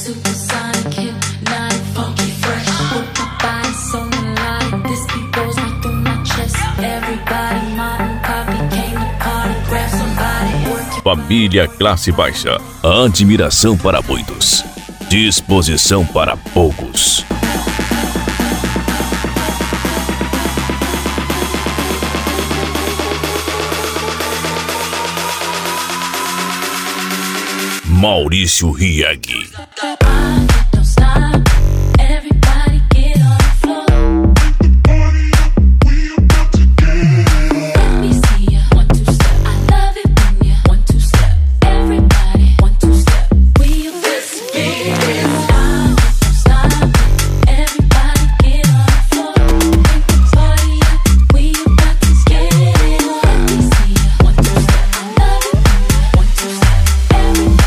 supersonic, hypnotic, funky, fresh. With my body so melodic, this beat goes right through my chest. Everybody, modern copy, came to party, grab somebody, work it. Família Classe Baixa. Admiração para muitos, disposição para poucos. Maurício Rieg. Don't stop, everybody get on the floor. Let me see ya, 1, 2 step. I love it when ya 1, 2 step. Everybody 1, 2 step. We investigate. Don't stop, everybody get on the floor. Party up, we about to get it. Let me see ya, 1, 2 step. I love it when ya 1, 2 step. Everybody.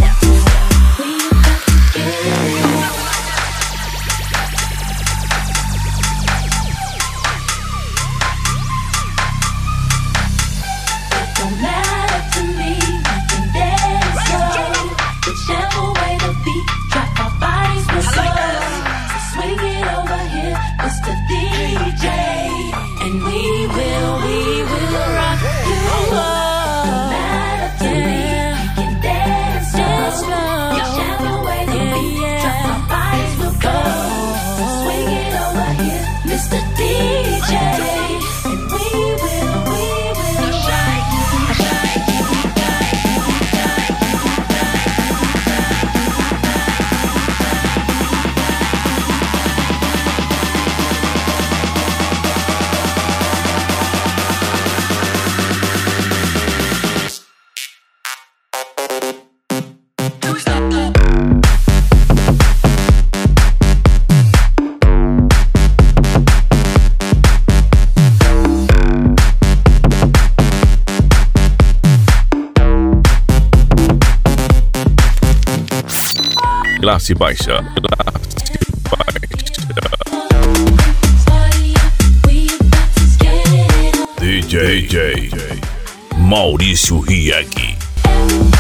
Don't matter to me, we can dance slow. Whichever way the beat drop, our bodies will slow. So swing it over here, Mr. DJ, and we will rock you. Don't matter to me, we can dance slow. Whichever way the beat drop, our bodies will go. So swing it over here, Mr. DJ, and we will shine. Classe Baixa. DJ Maurício Rieg.